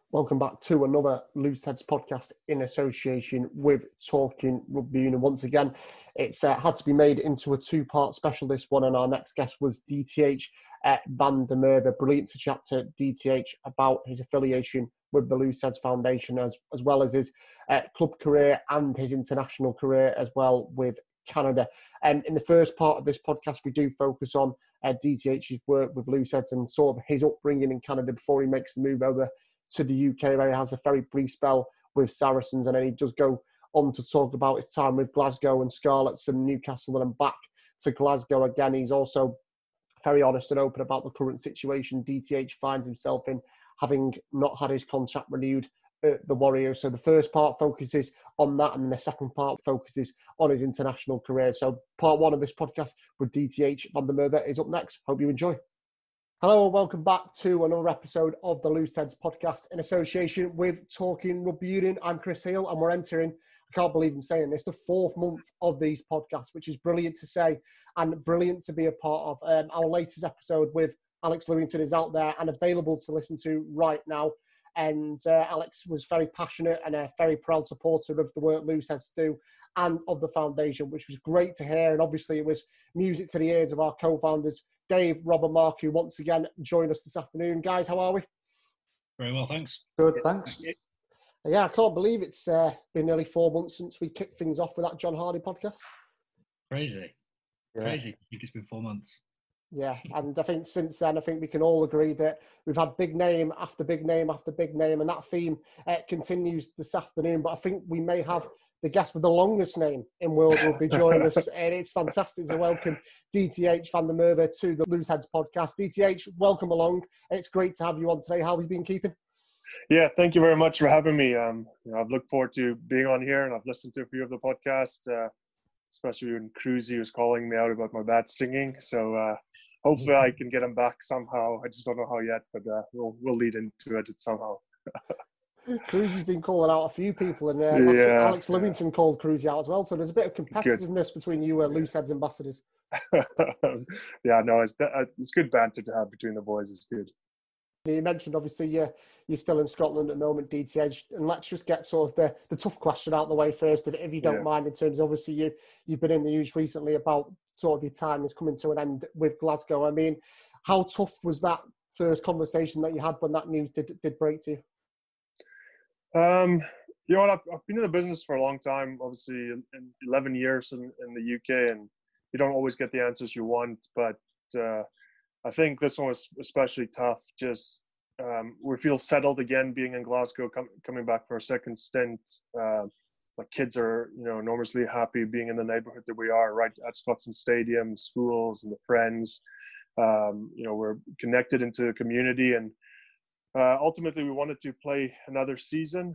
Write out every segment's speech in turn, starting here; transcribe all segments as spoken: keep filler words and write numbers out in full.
Welcome back to another Loose Heads podcast in association with Talking Rugby Union. Once again, it's uh, had to be made into a two-part special, this one, and our next guest was D T H uh, Van der Merwe. Brilliant to chat to D T H about his affiliation with the Loose Heads Foundation, as, as well as his uh, club career and his international career as well with Canada. And in the first part of this podcast, we do focus on uh, D T H's work with Loose Heads and sort of his upbringing in Canada before he makes the move over to the U K, where he has a very brief spell with Saracens, and then he does go on to talk about his time with Glasgow and Scarlets and Newcastle, and then back to Glasgow again. He's also very honest and open about the current situation D T H finds himself in, having not had his contract renewed at the Warriors. So the first part focuses on that, and then the second part focuses on his international career. So part one of this podcast with D T H Van der Merwe is up next. Hope you enjoy. Hello and welcome back to another episode of the Loose Heads podcast in association with Talking Rugby Union. I'm Chris Hill, and we're entering, I can't believe I'm saying this, the fourth month of these podcasts, which is brilliant to say and brilliant to be a part of. Um, our latest episode with Alex Lewington is out there and available to listen to right now. And uh, Alex was very passionate and a very proud supporter of the work Loose Heads do and of the foundation, which was great to hear. And obviously it was music to the ears of our co-founders, Dave, Rob and Mark, who once again joined us this afternoon. Guys, how are we? Very well, thanks. Good, thanks. Yeah, I can't believe it's uh, been nearly four months since we kicked things off with that John Hardy podcast. Crazy. Yeah. Crazy. I think it's been four months. Yeah, and I think since then, I think we can all agree that we've had big name after big name after big name, and that theme uh, continues this afternoon. But I think we may have the guest with the longest name in world rugby join us, and it's fantastic to welcome D T H Van der Merwe to the Loose Heads podcast. D T H, welcome along. It's great to have you on today. How have you been keeping? Yeah, thank you very much for having me. Um, you know, I've looked forward to being on here, and I've listened to a few of the podcasts, uh, especially when Cruzy was calling me out about my bad singing. So uh, hopefully I can get him back somehow. I just don't know how yet, but uh, we'll we'll lead into it somehow. Cruzy's been calling out a few people, and uh, yeah, Alex Lewington yeah. called Cruzy out as well. So there's a bit of competitiveness good. between you and Loose Heads ambassadors. yeah, no, it's it's good banter to have between the boys. It's good. You mentioned, obviously, you're, you're still in Scotland at the moment, D T H, and let's just get sort of the, the tough question out of the way first, if, if you don't yeah. mind, in terms of, obviously, you, you've been in the news recently about sort of your time is coming to an end with Glasgow. I mean, how tough was that first conversation that you had when that news did, did break to you? Um, you know what, I've, I've been in the business for a long time, obviously, in, in eleven years in, in the U K, and you don't always get the answers you want, but uh, I think this one was especially tough. Just um, we feel settled again being in Glasgow, com- coming back for a second stint. Uh, my kids are, you know, enormously happy being in the neighborhood that we are, right at Scotstoun Stadium, schools and the friends. Um, you know, we're connected into the community, and uh, ultimately we wanted to play another season.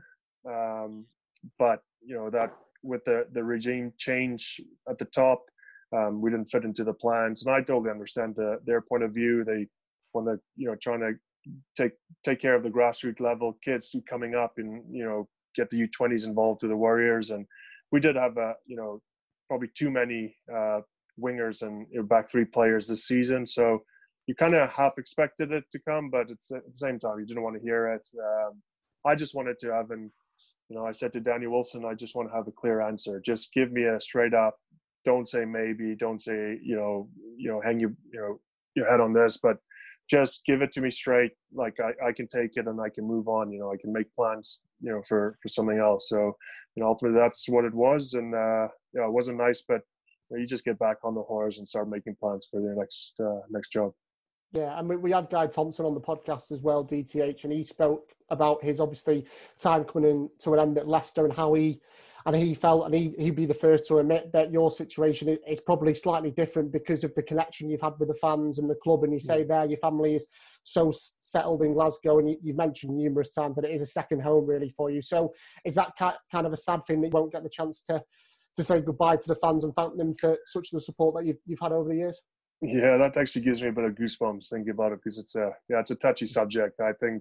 Um, but, you know, that with the, the regime change at the top, Um, we didn't fit into the plans, and I totally understand the, their point of view. They want to, you know, trying to take take care of the grassroots level kids who coming up, and you know, get the U twenties involved with the Warriors. And we did have a, you know, probably too many uh, wingers and you know, back three players this season. So you kind of half expected it to come, but it's at the same time you didn't want to hear it. Um, I just wanted to have an, you know, I said to Danny Wilson, I just want to have a clear answer. Just give me a straight up. Don't say maybe, don't say, you know, you know, hang your, you know, your head on this, but just give it to me straight. Like I, I can take it and I can move on, you know, I can make plans, you know, for, for something else. So, you know, ultimately that's what it was. And, uh, you know, it wasn't nice, but you know, you just get back on the horse and start making plans for your next, uh, next job. Yeah, and we, we had Guy Thompson on the podcast as well, D T H, and he spoke about his, obviously, time coming in to an end at Leicester and how he, and he felt, and he, he'd be the first to admit that your situation is, is probably slightly different because of the connection you've had with the fans and the club. And you say there, your family is so settled in Glasgow, and you, you've mentioned numerous times that it is a second home really for you. So is that kind of a sad thing that you won't get the chance to, to say goodbye to the fans and thank them for such the support that you've, you've had over the years? Yeah, that actually gives me a bit of goosebumps thinking about it, because it's a, yeah, it's a touchy subject. I think,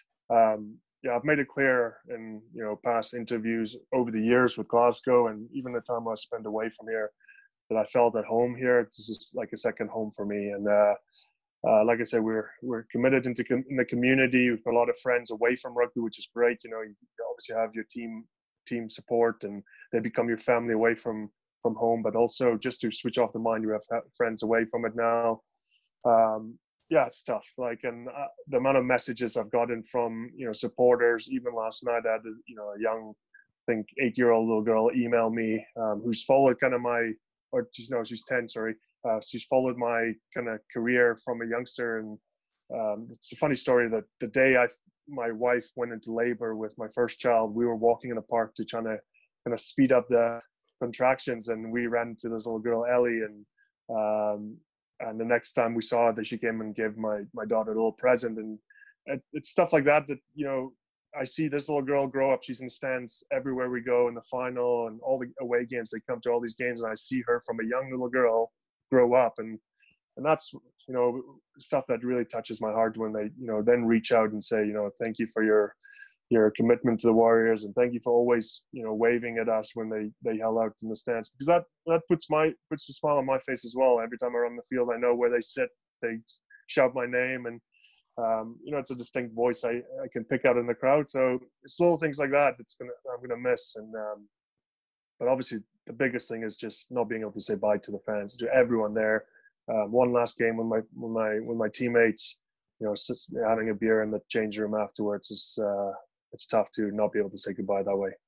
um, yeah, I've made it clear in, you know, past interviews over the years with Glasgow, and even the time I spent away from here, that I felt at home here. It's just like a second home for me. And uh, uh, like I said, we're we're committed into com- in the community. We've got a lot of friends away from rugby, which is great. You know, you obviously have your team team support, and they become your family away from from home. But also, just to switch off the mind, you have friends away from it now. Um, yeah, it's tough. Like, and uh, the amount of messages I've gotten from you know supporters. Even last night, I had a, you know a young, I think eight year old little girl email me um, who's followed kind of my, or she's no, she's ten, sorry. Uh, she's followed my kind of career from a youngster, and um, it's a funny story that the day I, my wife went into labor with my first child, we were walking in the park to try to kind of speed up the contractions, and we ran into this little girl Ellie, and um, and the next time we saw her, that she came and gave my my daughter a little present, and it, it's stuff like that that you know I see this little girl grow up. She's in the stands everywhere we go in the final and all the away games. They come to all these games, and I see her from a young little girl grow up, and and that's you know stuff that really touches my heart when they you know then reach out and say you know thank you for your your commitment to the Warriors, and thank you for always you know waving at us when they they yell out in the stands, because that that puts my puts a smile on my face as well. Every time I'm on the field, I know where they sit, they shout my name, and um, you know it's a distinct voice I, I can pick out in the crowd. So it's little things like that it's gonna I'm gonna miss, and um, but obviously the biggest thing is just not being able to say bye to the fans, to everyone there. Uh, one last game with my with my with my teammates, you know, sits, having a beer in the change room afterwards is uh, it's tough to not be able to say goodbye that way.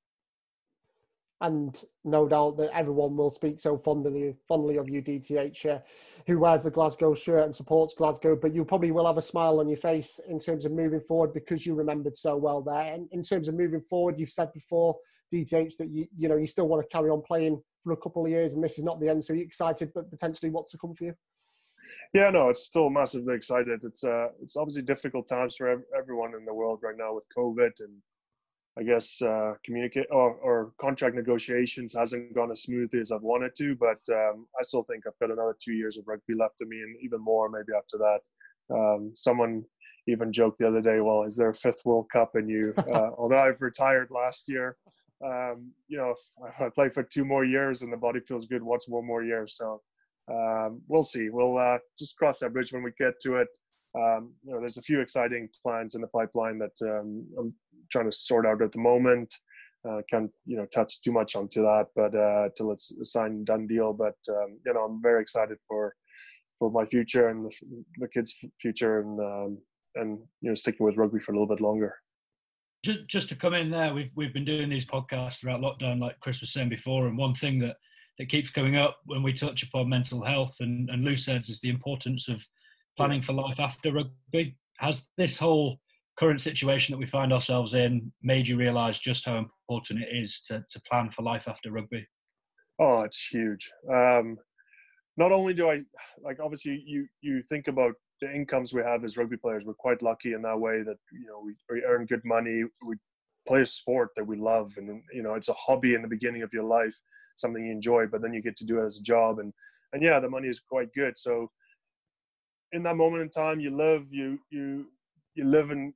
And no doubt that everyone will speak so fondly fondly of you, D T H, uh, who wears the Glasgow shirt and supports Glasgow, but you probably will have a smile on your face in terms of moving forward because you remembered so well there. And in terms of moving forward, you've said before, D T H, that you you know you still want to carry on playing for a couple of years, and this is not the end. So you're excited, but potentially what's to come for you? Yeah, no, it's still massively excited. It's uh, it's obviously difficult times for ev- everyone in the world right now with COVID, and I guess uh, communicate or, or contract negotiations hasn't gone as smoothly as I've wanted to, but um, I still think I've got another two years of rugby left of me, and even more maybe after that. Um, someone even joked the other day, well, is there a fifth World Cup in you? Uh, although I've retired last year, um, you know, if I play for two more years and the body feels good, what's one more year? So um, we'll see. We'll uh, just cross that bridge when we get to it. Um, you know, there's a few exciting plans in the pipeline that um, I'm trying to sort out at the moment. Uh, can't you know touch too much onto that, but uh, till it's a signed done deal. But um, you know, I'm very excited for for my future and the, the kids' future, and um, and you know, sticking with rugby for a little bit longer. Just just to come in there, we've we've been doing these podcasts throughout lockdown, like Chris was saying before, and one thing that that keeps coming up when we touch upon mental health and, and loose ends is the importance of planning for life after rugby. Has this whole current situation that we find ourselves in made you realise just how important it is to, to plan for life after rugby? Oh, it's huge. Um, not only do I, like, obviously you, you think about the incomes we have as rugby players. We're quite lucky in that way that, you know, we, we earn good money. We play a sport that we love. And, you know, it's a hobby in the beginning of your life, something you enjoy, but then you get to do it as a job. And, and yeah, the money is quite good. So in that moment in time, you live, you, you, you live in,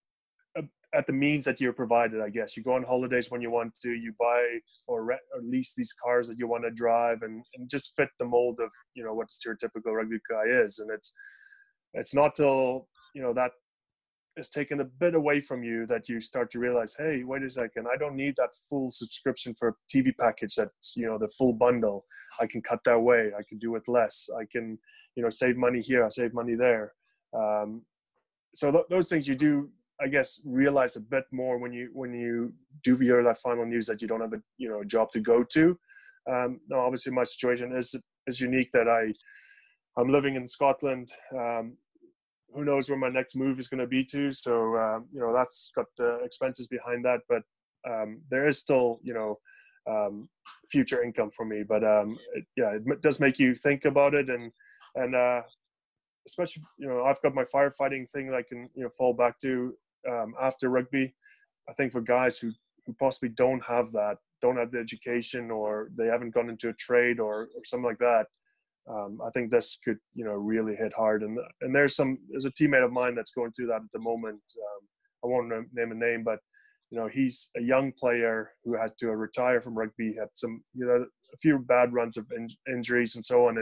at the means that you're provided, I guess. You go on holidays when you want to, you buy or, re- or lease these cars that you want to drive, and, and just fit the mold of, you know, what the stereotypical rugby guy is. And it's, it's not till, you know, that is taken a bit away from you that you start to realize, hey, wait a second, I don't need that full subscription for a T V package that's, you know, the full bundle. I can cut that way. I can do it less. I can, you know, save money here. I save money there. Um, so th- those things you do, I guess, realize a bit more when you when you do hear that final news that you don't have a you know a job to go to. Um, no, obviously my situation is is unique that I I'm living in Scotland. Um, who knows where my next move is going to be to? So uh, you know that's got uh, expenses behind that, but um, there is still you know um, future income for me. But um, it, yeah, it does make you think about it, and and uh, especially you know I've got my firefighting thing that I can you know fall back to. Um, after rugby, I think for guys who, who possibly don't have that, don't have the education, or they haven't gone into a trade or, or something like that, um, I think this could, you know, really hit hard. And and there's some there's a teammate of mine that's going through that at the moment. Um, I won't name a name, but you know, he's a young player who has to retire from rugby. Had some, you know, a few bad runs of in, injuries and so on, and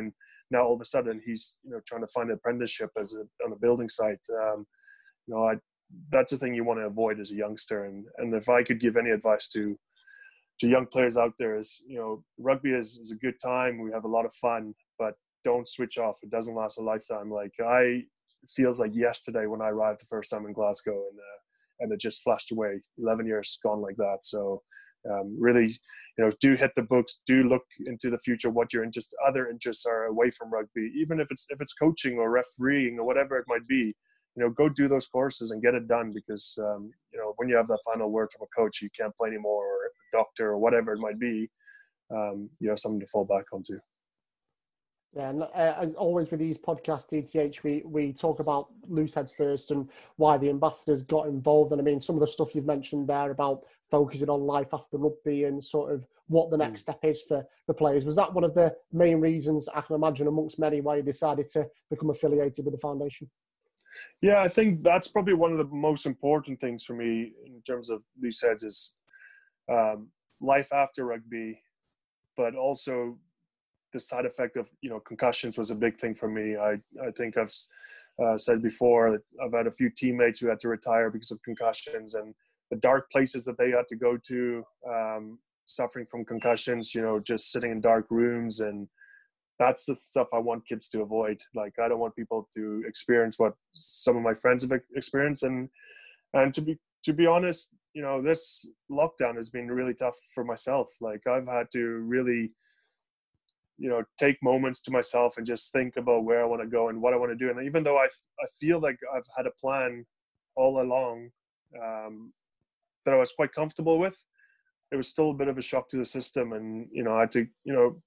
now all of a sudden he's, you know, trying to find an apprenticeship as a, on a building site. Um, you know, I, that's the thing you want to avoid as a youngster. And, and if I could give any advice to, to young players out there is, you know, rugby is, is a good time. We have a lot of fun, but don't switch off. It doesn't last a lifetime. Like I, it feels like yesterday when I arrived the first time in Glasgow, and uh, and it just flashed away. eleven years gone like that. So um, really, you know, do hit the books, do look into the future, what your interest, other interests are away from rugby, even if it's, if it's coaching or refereeing or whatever it might be, you know, go do those courses and get it done, because, um, you know, when you have that final word from a coach, you can't play anymore, or a doctor or whatever it might be, um, you have something to fall back onto. Yeah, and uh, as always with these podcasts, D T H, we, we talk about loose heads first and why the ambassadors got involved. And I mean, some of the stuff you've mentioned there about focusing on life after rugby and sort of what the next mm. step is for the players. Was that one of the main reasons, I can imagine, amongst many, why you decided to become affiliated with the foundation? Yeah, I think that's probably one of the most important things for me in terms of loose heads is um, life after rugby, but also the side effect of, you know, concussions was a big thing for me. I, I think I've uh, said before that I've had a few teammates who had to retire because of concussions, and the dark places that they had to go to, um, suffering from concussions, you know, just sitting in dark rooms. And that's the stuff I want kids to avoid. Like, I don't want people to experience what some of my friends have experienced. And, and to be, to be honest, you know, this lockdown has been really tough for myself. Like, I've had to really, you know, take moments to myself and just think about where I want to go and what I want to do. And even though I, I feel like I've had a plan all along um, that I was quite comfortable with, it was still a bit of a shock to the system. And, you know, I had to, you know,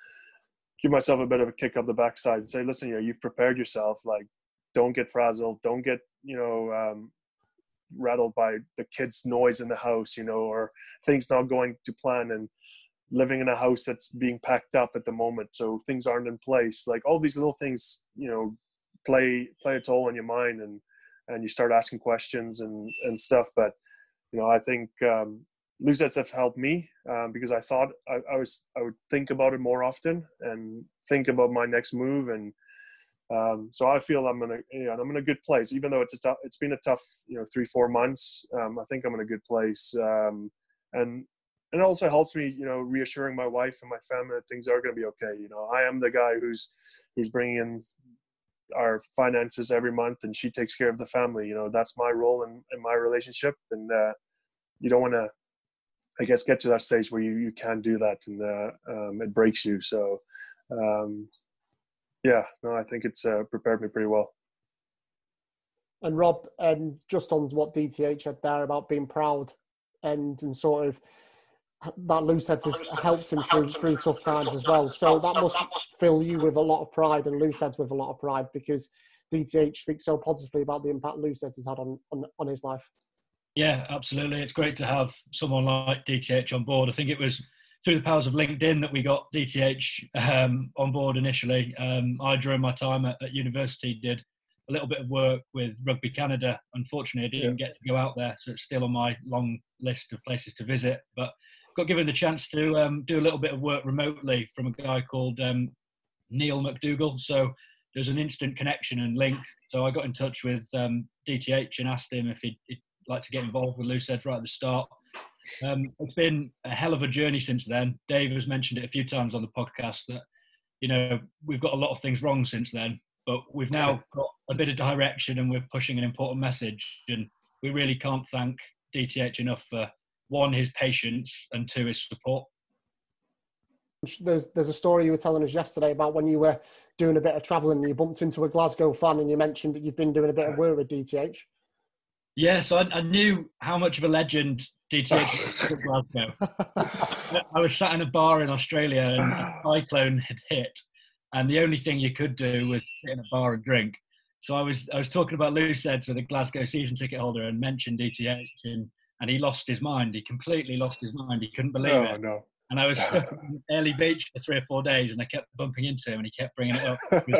give myself a bit of a kick up the backside and say, listen, you know, you've prepared yourself. Like, don't get frazzled. Don't get, you know, um, rattled by the kids' noise in the house, you know, or things not going to plan, and living in a house that's being packed up at the moment, so things aren't in place. Like, all these little things, you know, play play a toll on your mind, and and you start asking questions and and stuff. But, you know, I think um, loose heads have helped me um, because I thought I, I was I would think about it more often and think about my next move, and um, so I feel I'm in a you know, I'm in a good place, even though it's a tough, it's been a tough, you know, three four months. Um, I think I'm in a good place, um, and. And it also helps me, you know, reassuring my wife and my family that things are going to be okay. You know, I am the guy who's who's bringing in our finances every month, and she takes care of the family. You know, that's my role in, in my relationship. And uh, you don't want to, I guess, get to that stage where you, you can't do that, and uh, um, it breaks you. So, um, yeah, no, I think it's uh, prepared me pretty well. And Rob, um, just on what D T H said there about being proud and, and sort of, that loose heads has helped him through through tough times as well. So that must fill you with a lot of pride, and loose heads with a lot of pride, because D T H speaks so positively about the impact loose heads has had on, on, on his life. Yeah, absolutely. It's great to have someone like D T H on board. I think it was through the powers of LinkedIn that we got D T H um, on board initially. Um, I, during my time at, at university, did a little bit of work with Rugby Canada. Unfortunately, I didn't yeah. get to go out there, so it's still on my long list of places to visit. But got given the chance to um, do a little bit of work remotely from a guy called um, Neil McDougall. So there's an instant connection and link. So I got in touch with um, D T H and asked him if he'd, he'd like to get involved with loose heads right at the start. Um, it's been a hell of a journey since then. Dave has mentioned it a few times on the podcast that, you know, we've got a lot of things wrong since then, but we've now got a bit of direction and we're pushing an important message. And we really can't thank D T H enough for, one, his patience, and two, his support. There's there's a story you were telling us yesterday about when you were doing a bit of travelling and you bumped into a Glasgow fan, and you mentioned that you've been doing a bit of work with D T H. Yeah, so I, I knew how much of a legend D T H was at Glasgow. I was sat in a bar in Australia and a cyclone had hit, and the only thing you could do was sit in a bar and drink. So I was I was talking about loose heads with a Glasgow season ticket holder and mentioned D T H, and And he lost his mind. He completely lost his mind. He couldn't believe oh, it. No. And I was stuck in Airlie Beach for three or four days, and I kept bumping into him, and he kept bringing it up.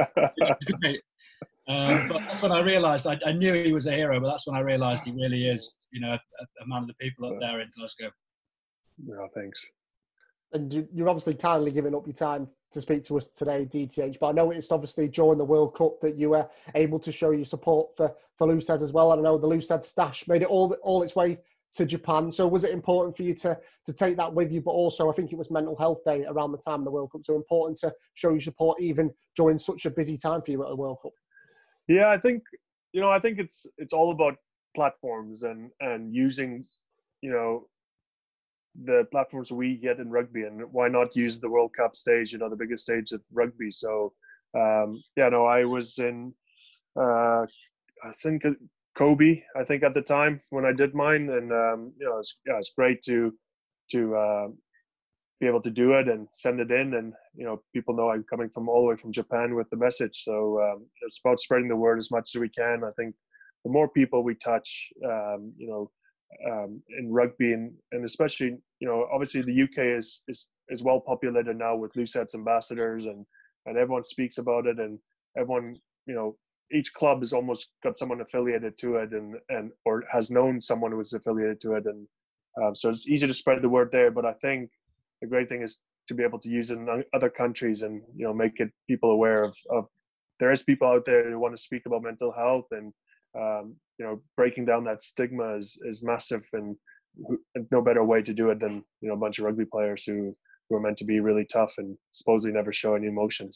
um, but that's when I realised, I, I knew he was a hero, but that's when I realised he really is, you know, a, a man of the people up there in Glasgow. No, thanks. And you- you're obviously kindly giving up your time to speak to us today, D T H. But I noticed, obviously, during the World Cup that you were able to show your support for, for Lucid as well. And I know the Lucid stash made it all all its way to Japan. So was it important for you to to take that with you? But also, I think it was Mental Health Day around the time of the World Cup. So important to show your support even during such a busy time for you at the World Cup. Yeah, I think, you know, I think it's it's all about platforms and and using, you know, the platforms we get in rugby, and why not use the World Cup stage, you know, the biggest stage of rugby. So um yeah, no, I was in uh I think Kobe, I think at the time when I did mine, and um you know, it's, yeah, it's great to to uh, be able to do it and send it in, and you know, people know I'm coming from all the way from Japan with the message. So um, it's about spreading the word as much as we can. I think the more people we touch, um, you know, um, in rugby, and, and especially, you know, obviously the U K is is is well populated now with Lucid's ambassadors, and and everyone speaks about it, and everyone, you know, each club has almost got someone affiliated to it, and and or has known someone who is affiliated to it, and um, so it's easy to spread the word there. But I think the great thing is to be able to use it in other countries, and you know, make it people aware of of there is people out there who want to speak about mental health, and um, you know, breaking down that stigma is is massive, and, and no better way to do it than, you know, a bunch of rugby players who who are meant to be really tough and supposedly never show any emotions.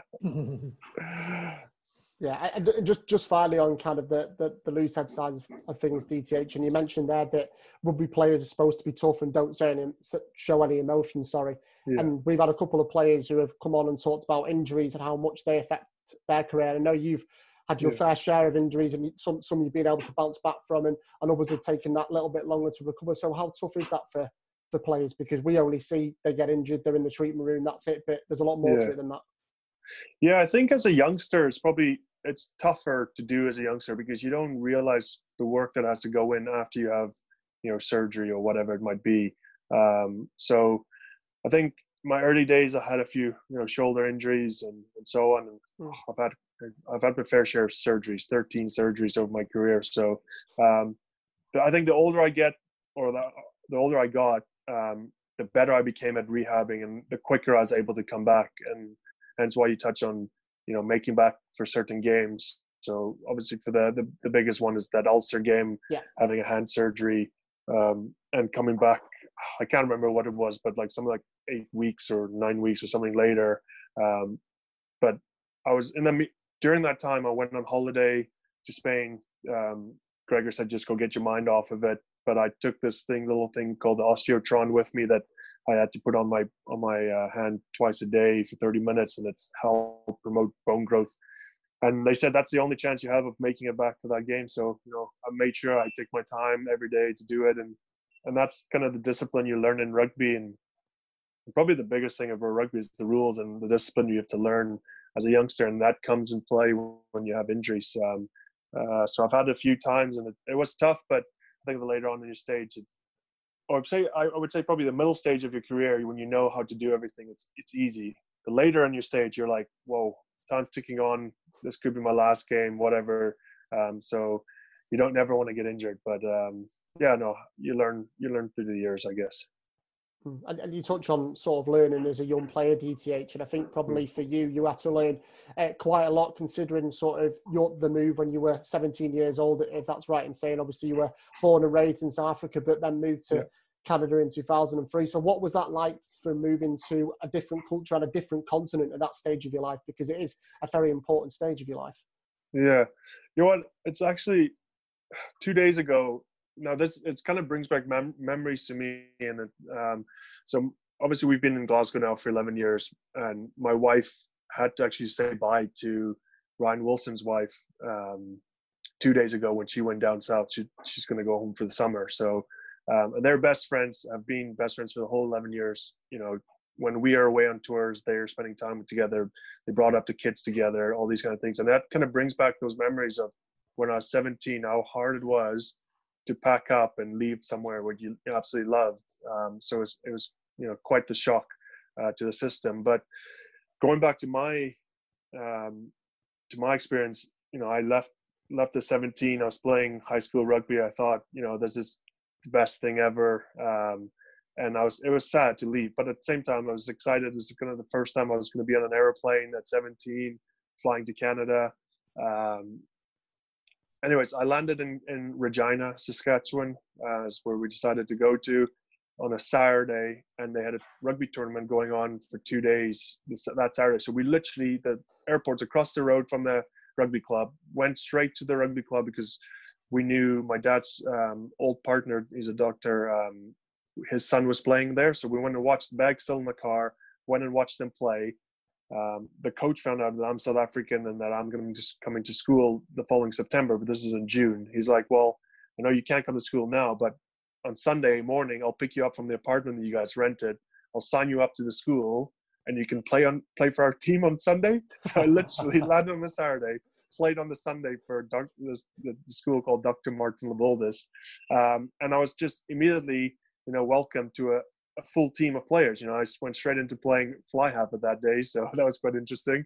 Yeah, and just just finally on kind of the the, the loose head side of things, D T H, and you mentioned there that rugby players are supposed to be tough and don't say any, show any emotion. Sorry, yeah. And we've had a couple of players who have come on and talked about injuries and how much they affect their career. I know you've had your yeah. fair share of injuries, and some some you've been able to bounce back from, and, and others have taken that little bit longer to recover. So how tough is that for, for players? Because we only see they get injured, they're in the treatment room, that's it. But there's a lot more yeah. to it than that. Yeah, I think as a youngster, it's probably it's tougher to do as a youngster, because you don't realize the work that has to go in after you have, you know, surgery or whatever it might be. Um, so I think my early days, I had a few, you know, shoulder injuries and, and so on. And mm. I've had I've had my fair share of surgeries, thirteen surgeries over my career. So um, I think the older I get, or the the older I got, um, the better I became at rehabbing, and the quicker I was able to come back. And hence why you touch on, you know, making back for certain games. So obviously for the the, the biggest one is that Ulster game, yeah. having a hand surgery um, and coming back. I can't remember what it was, but like something like eight weeks or nine weeks or something later. Um, but I was in the during that time. I went on holiday to Spain. Um, Gregor said, just go get your mind off of it. But I took this thing, little thing called the Osteotron with me that I had to put on my on my uh, hand twice a day for thirty minutes, and it's helped promote bone growth. And they said that's the only chance you have of making it back to that game. So, you know, I made sure I take my time every day to do it, and and that's kind of the discipline you learn in rugby. And probably the biggest thing about rugby is the rules and the discipline you have to learn as a youngster, and that comes in play when you have injuries. Um, uh, so I've had it a few times, and it, it was tough, but I think the later on in your stage, it, or I'd say I would say probably the middle stage of your career, when you know how to do everything, it's it's easy. The later in your stage, you're like, whoa, time's ticking on. This could be my last game, whatever. Um, so you don't never want to get injured, but um, yeah, no, you learn you learn through the years, I guess. And, and you touch on sort of learning as a young player, D T H, and I think probably for you, you had to learn uh, quite a lot, considering sort of your the move when you were seventeen years old, if that's right in saying. Obviously, you were born and raised in South Africa, but then moved to yeah. Canada in two thousand three. So what was that like for moving to a different culture and a different continent at that stage of your life? Because it is a very important stage of your life. Yeah. You know what? It's actually two days ago. Now this, it kind of brings back mem- memories to me. And it, um, so obviously we've been in Glasgow now for eleven years, and my wife had to actually say bye to Ryan Wilson's wife um, two days ago when she went down south. She, she's going to go home for the summer. So Um, and they're best friends, have been best friends for the whole eleven years. You know, when we are away on tours, they're spending time together. They brought up the kids together, all these kind of things. And that kind of brings back those memories of when I was seventeen, how hard it was to pack up and leave somewhere what you absolutely loved. Um, so it was, it was, you know, quite the shock uh, to the system. But going back to my, um, to my experience, you know, I left, left at seventeen. I was playing high school rugby. I thought, you know, this is the best thing ever. Um, and I was it was sad to leave, but at the same time I was excited. It was kind of the first time I was going to be on an airplane at seventeen, flying to Canada. Um, anyways, I landed in, in Regina, Saskatchewan, uh, is where we decided to go to on a Saturday, and they had a rugby tournament going on for two days this, that Saturday. So we literally, the airport's across the road from the rugby club, went straight to the rugby club because we knew my dad's um, old partner, he's a doctor, um, his son was playing there. So we went and watched the bag still in the car, went and watched them play. Um, the coach found out that I'm South African and that I'm going to be just coming to school the following September, but this is in June. He's like, well, I know you can't come to school now, but on Sunday morning, I'll pick you up from the apartment that you guys rented. I'll sign you up to the school and you can play on play for our team on Sunday. So I literally landed on a Saturday, played on the Sunday for doc, this, the, the school called Doctor Martin Levoldis. Um, and I was just immediately, you know, welcomed to a, a full team of players. You know, I went straight into playing fly half of that day. So that was quite interesting.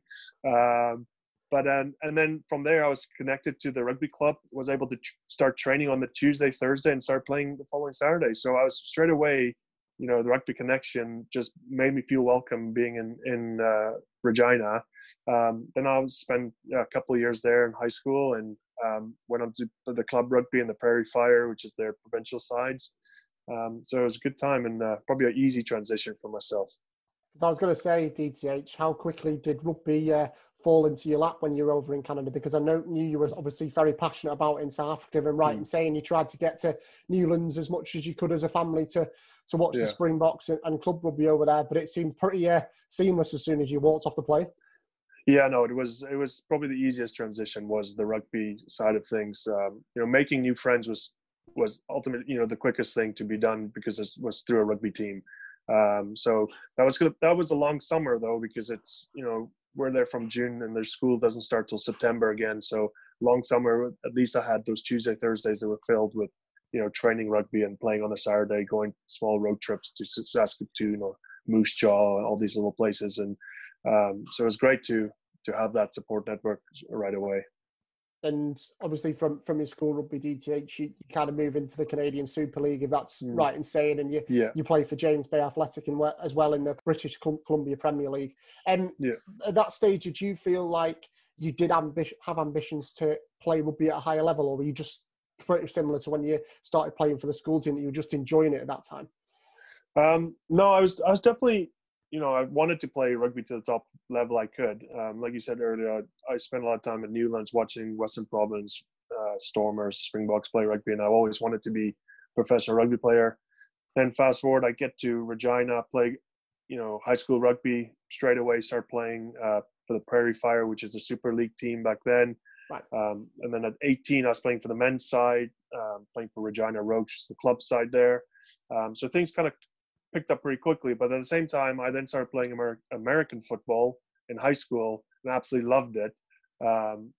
Um, But um, and then from there, I was connected to the rugby club, was able to ch- start training on the Tuesday, Thursday, and start playing the following Saturday. So I was straight away, you know, the rugby connection just made me feel welcome being in, in uh, Regina. Um, then I was spent yeah, a couple of years there in high school and um, went on to the club rugby and the Prairie Fire, which is their provincial sides. Um, so it was a good time and uh, probably an easy transition for myself. I was going to say, D T H, how quickly did rugby uh, fall into your lap when you were over in Canada? Because I know knew you were obviously very passionate about it in South Africa, and right mm. in saying you tried to get to Newlands as much as you could as a family to to watch yeah. the Springboks and, and club rugby over there. But it seemed pretty uh, seamless as soon as you walked off the plane. Yeah, no, it was it was probably the easiest transition was the rugby side of things. Um, you know, making new friends was was ultimately you know the quickest thing to be done because it was through a rugby team. Um, so that was good. That was a long summer though, because it's, you know, we're there from June and their school doesn't start till September again. So long summer, at least I had those Tuesday, Thursdays that were filled with, you know, training rugby and playing on a Saturday, going small road trips to Saskatoon or Moose Jaw, all these little places. And, um, so it was great to, to have that support network right away. And obviously from, from your school rugby, D T H, you, you kind of move into the Canadian Super League, if that's mm. right in saying, and you yeah. you play for James Bay Athletic and as well in the British Columbia Premier League. And yeah. at that stage, did you feel like you did ambi- have ambitions to play rugby at a higher level, or were you just pretty similar to when you started playing for the school team, that you were just enjoying it at that time? Um, no, I was I was definitely, you know, I wanted to play rugby to the top level I could. Um, like you said earlier, I, I spent a lot of time at Newlands watching Western Province, uh, Stormers, Springboks play rugby, and I always wanted to be a professional rugby player. Then fast forward, I get to Regina, play, you know, high school rugby, straight away start playing uh, for the Prairie Fire, which is a Super League team back then. Right. Um, and then at eighteen, I was playing for the men's side, um, playing for Regina Rogues, which is the club side there. Um, so things kind of picked up pretty quickly, but at the same time I then started playing Amer- American football in high school and absolutely loved it. Um,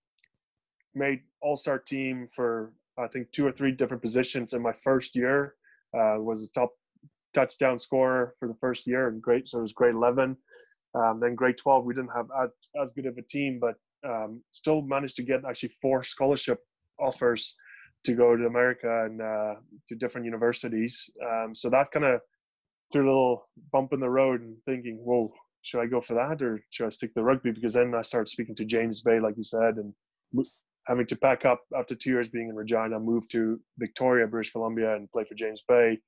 made all-star team for I think two or three different positions in my first year. Uh, was a top touchdown scorer for the first year, and great. So it was grade eleven. Um, then grade twelve, we didn't have as, as good of a team, but um, still managed to get actually four scholarship offers to go to America and uh, to different universities. Um, so that kind of threw a little bump in the road and thinking, whoa, should I go for that or should I stick to rugby? Because then I started speaking to James Bay, like you said, and having to pack up after two years being in Regina, move to Victoria, British Columbia, and play for James Bay.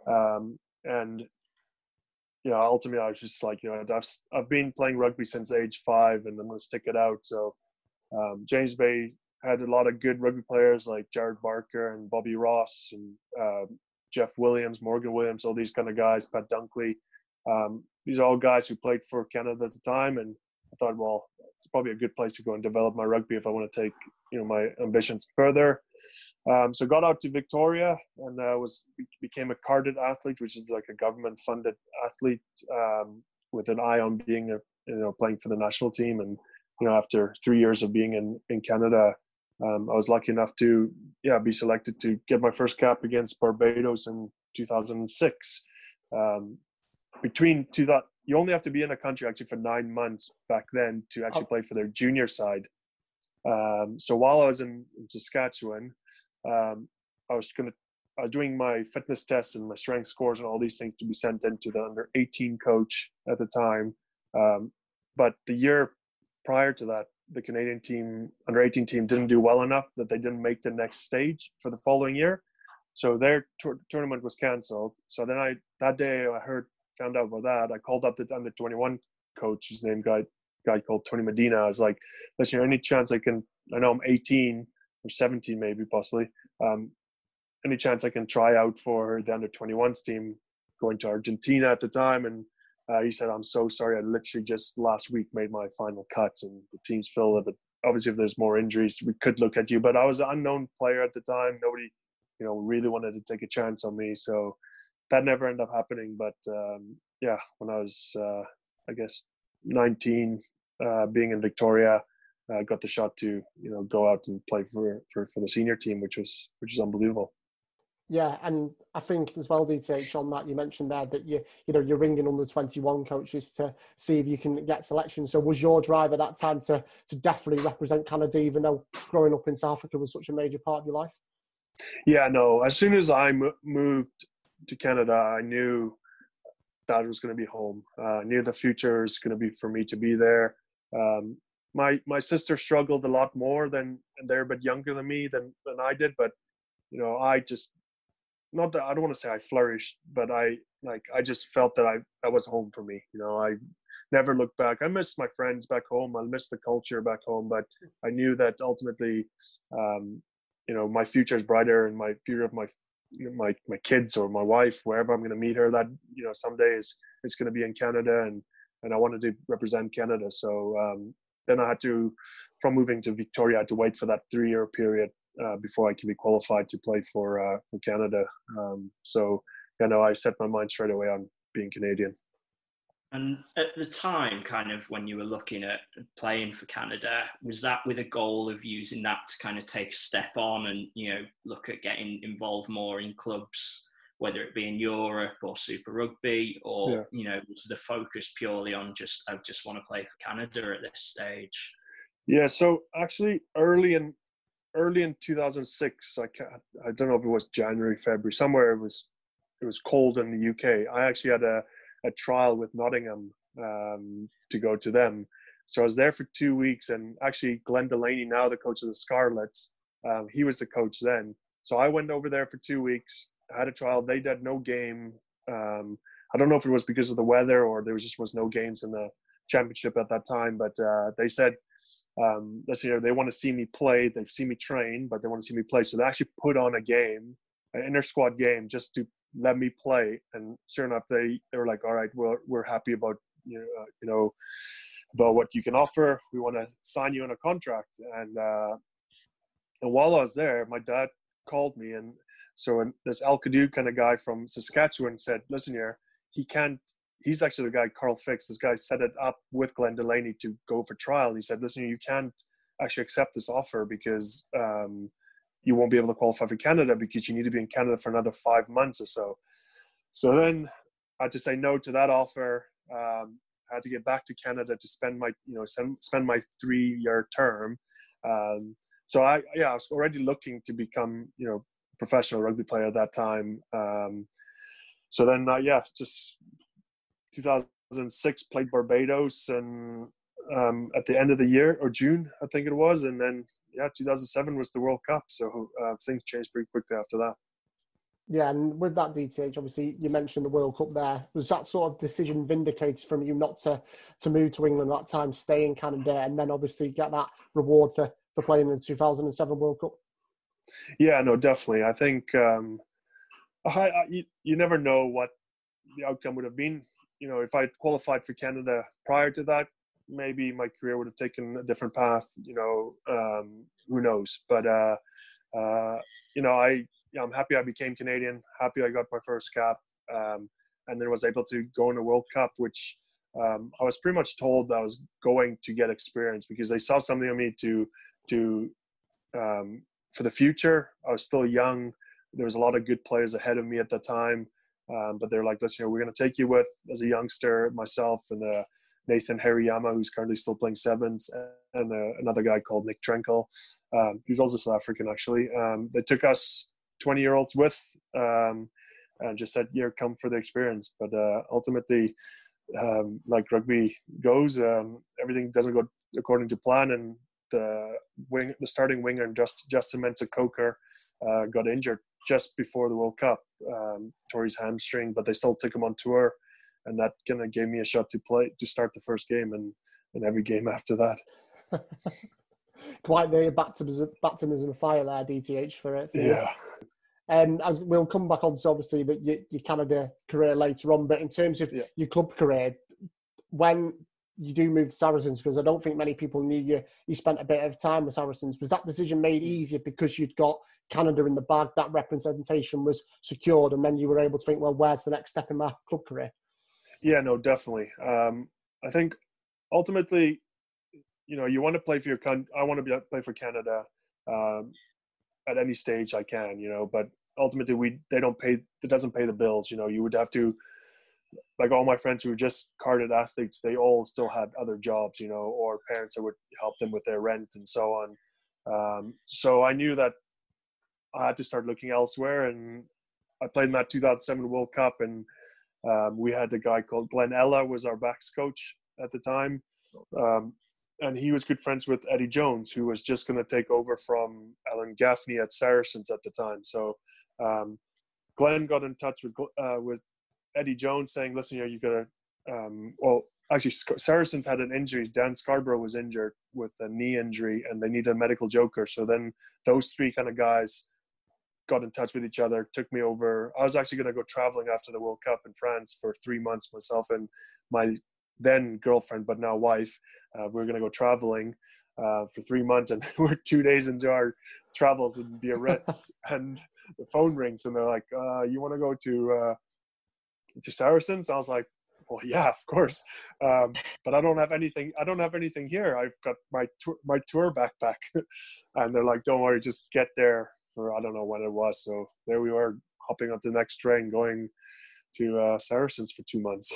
Um, and, you know, ultimately I was just like, you know, I've, I've been playing rugby since age five and I'm going to stick it out. So um, James Bay had a lot of good rugby players like Jared Barker and Bobby Ross and uh, Jeff Williams, Morgan Williams, all these kind of guys, Pat Dunkley. Um, these are all guys who played for Canada at the time. And I thought, well, it's probably a good place to go and develop my rugby if I want to take, you know, my ambitions further. Um, so got out to Victoria and uh, was became a carded athlete, which is like a government-funded athlete um, with an eye on being, a, you know, playing for the national team. And, you know, after three years of being in, in Canada, Um, I was lucky enough to, yeah, be selected to get my first cap against Barbados in two thousand six. Um, between two, you only have to be in a country actually for nine months back then to actually play for their junior side. Um, so while I was in, in Saskatchewan, um, I was going to uh, doing my fitness tests and my strength scores and all these things to be sent in to the under eighteen coach at the time. Um, but the year prior to that, the Canadian team, under eighteen team, didn't do well enough that they didn't make the next stage for the following year. So their tour- tournament was canceled. So then I, that day I heard, found out about that. I called up the under twenty-one coach, his name guy, guy called Tony Medina. I was like, listen, any chance I can, I know I'm eighteen or seventeen maybe possibly. Um, any chance I can try out for the under twenty-ones team going to Argentina at the time? And uh, he said, I'm so sorry. I literally just last week made my final cuts and the team's filled. But obviously if there's more injuries, we could look at you. But I was an unknown player at the time. Nobody, you know, really wanted to take a chance on me. So that never ended up happening. But um, yeah, when I was, uh, I guess, nineteen, uh, being in Victoria, I uh, got the shot to, you know, go out and play for, for, for the senior team, which was, which is unbelievable. Yeah, and I think as well, D T H, on that you mentioned there that you you know you're ringing under twenty-one coaches to see if you can get selection. So was your drive at that time to to definitely represent Canada, even though growing up in South Africa was such a major part of your life? Yeah, no. As soon as I mo- moved to Canada, I knew that it was going to be home. Uh, I knew the future is going to be for me to be there. Um, my my sister struggled a lot more than, and they're a bit younger than me than than I did, but you know, I just. Not that I don't want to say I flourished, but I like I just felt that I that was home for me. You know, I never looked back. I miss my friends back home. I miss the culture back home, but I knew that ultimately, um, you know, my future is brighter, and my future of my my my kids or my wife, wherever I'm going to meet her, that you know someday is is going to be in Canada, and and I wanted to represent Canada. So um, then I had to, from moving to Victoria, I had to wait for that three year period. Uh, before I can be qualified to play for uh, for Canada. Um, so, you know, I set my mind straight away on being Canadian. And at the time, kind of when you were looking at playing for Canada, was that with a goal of using that to kind of take a step on and, you know, look at getting involved more in clubs, whether it be in Europe or Super Rugby, or, yeah. you know, was the focus purely on just, I just want to play for Canada at this stage? Yeah, so actually early in Early in two thousand six, I can't, I don't know if it was January, February, somewhere it was it was cold in the U K. I actually had a, a trial with Nottingham um, to go to them. So I was there for two weeks, and actually Glenn Delaney, now the coach of the Scarlets, um, he was the coach then. So I went over there for two weeks, had a trial. They did no game. Um, I don't know if it was because of the weather or there was just was no games in the championship at that time, but uh, they said, Um, listen here, they want to see me play. They've seen me train, but they want to see me play. So they actually put on a game, an inter-squad game, just to let me play. And sure enough, they, they were like, all right, well, we're happy about, you know, uh, you know, about what you can offer. We want to sign you on a contract. And, uh, and while I was there, my dad called me. And so this Al Kadou kind of guy from Saskatchewan said, listen here, he can't, he's actually the guy, Carl Fix, this guy set it up with Glenn Delaney to go for trial. And he said, listen, you can't actually accept this offer because um, you won't be able to qualify for Canada because you need to be in Canada for another five months or so. So then I had to say no to that offer. Um, I had to get back to Canada to spend my, you know, spend, spend my three-year term. Um, so I, yeah, I was already looking to become, you know, professional rugby player at that time. Um, so then, uh, yeah, just two thousand six played Barbados, and um, at the end of the year, or June, I think it was, and then yeah, two thousand seven was the World Cup. So uh, things changed pretty quickly after that. Yeah, and with that, D T H, obviously you mentioned the World Cup there. Was that sort of decision vindicated from you not to to move to England at that time, stay in Canada, and then obviously get that reward for, for playing in the two thousand seven World Cup? Yeah, no, definitely. I think um, I, I, you, you never know what the outcome would have been. You know, if I qualified for Canada prior to that, maybe my career would have taken a different path. You know, um, who knows? But uh, uh, you know, I yeah, I'm happy I became Canadian. Happy I got my first cap, um, and then was able to go in a World Cup, which um, I was pretty much told I was going to get experience because they saw something in me to to um, for the future. I was still young. There was a lot of good players ahead of me at the time. Um, but they're like, listen, you know, we're going to take you with as a youngster, myself and uh, Nathan Hariyama, who's currently still playing sevens, and uh, another guy called Nick Trenkel, um, who's also South African, actually. Um, they took us twenty year olds with, um, and just said, "Yeah, come for the experience." But uh, ultimately, um, like rugby goes, um, everything doesn't go according to plan, and the wing, the starting winger, just Justin Mensah-Coker, uh, got injured just before the World Cup, um, tore his hamstring, but they still took him on tour, and that kind of gave me a shot to play to start the first game, and, and every game after that. Quite the baptism, baptism of fire there, D T H, for it. For yeah. Um, as we'll come back on to obviously that your, your Canada career later on, but in terms of yeah. your club career, when you do move to Saracens, because I don't think many people knew you, you spent a bit of time with Saracens, was that decision made easier because you'd got Canada in the bag, that representation was secured, and then you were able to think, well, where's the next step in my club career? Yeah, no, definitely. Um, I think ultimately, you know, you want to play for your country. I want to be, play for Canada um, at any stage I can, you know, but ultimately we, they don't pay, it doesn't pay the bills. You know, you would have to, like all my friends who were just carded athletes, they all still had other jobs, you know, or parents that would help them with their rent and so on. Um, so I knew that I had to start looking elsewhere, and I played in that two thousand seven World Cup, and um, we had a guy called Glenn Ella was our backs coach at the time. Um, and he was good friends with Eddie Jones, who was just going to take over from Alan Gaffney at Saracens at the time. So um, Glenn got in touch with uh, with Eddie Jones saying, listen, you know, you got to, um, well, actually Saracens had an injury. Dan Scarborough was injured with a knee injury, and they needed a medical joker. So then those three kind of guys got in touch with each other, took me over. I was actually going to go traveling after the World Cup in France for three months, myself and my then girlfriend, but now wife. Uh, we were going to go traveling uh, for three months, and we're two days into our travels in Biarritz, and the phone rings, and they're like, uh, you want to go to uh, to Saracens? I was like, well, yeah, of course. Um, but I don't have anything. I don't have anything here. I've got my tour, my tour backpack. And they're like, don't worry, just get there for, I don't know when it was. So there we were, hopping onto the next train, going to uh, Saracens for two months.